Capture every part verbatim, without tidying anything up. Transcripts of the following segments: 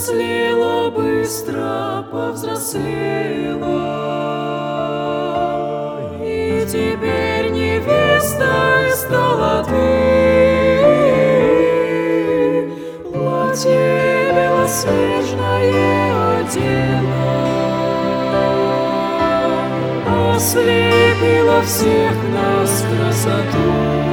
повзрослела, быстро повзрослела, и теперь невестой стала ты. Платье белоснежное одела, ослепила всех нас красотой.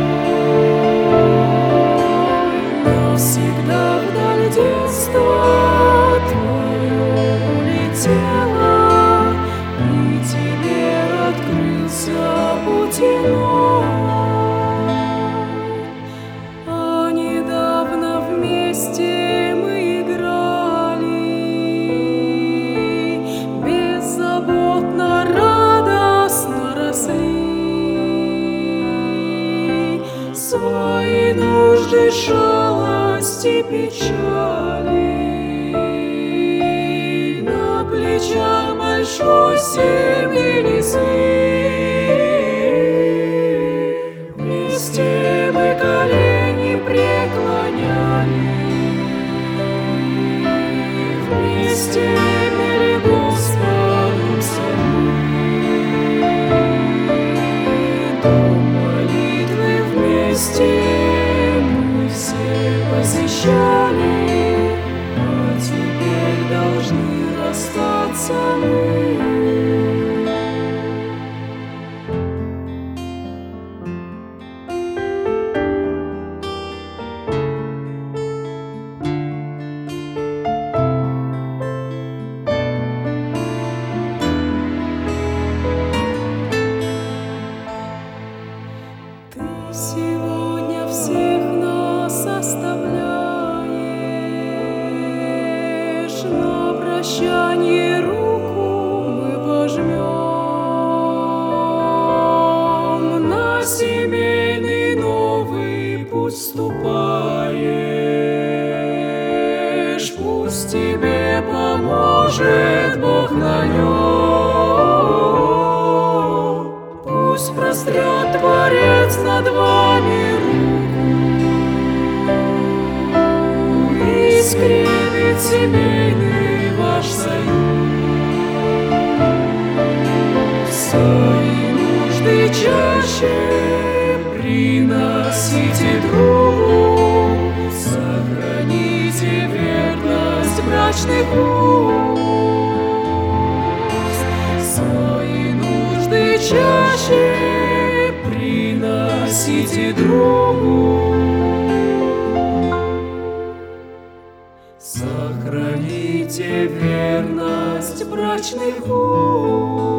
Навсегда вдаль детства твое улетело, и тебе открылся путь иной. А недавно вместе мы играли, беззаботно, радостно росли. Свои нужды, шалости, печали на плечах большой семьи несли. Вместе мы колени преклоняли, вместе пели Господу псалмы. Дом молитвы вместе мы все посещали, а теперь должны расстаться мы. Ты сегодня всех нас оставляешь, на прощанье руку мы пожмем, на семейный новый путь ступаешь. Пусть тебе поможет Бог на нем, пусть прострет Творец над вами руку и скрепит семейный ваш союз. Свои нужды чаще приносите другу, сохраните верность брачных уз. Свои нужды чаще приносите другу, сохраните верность брачных уз.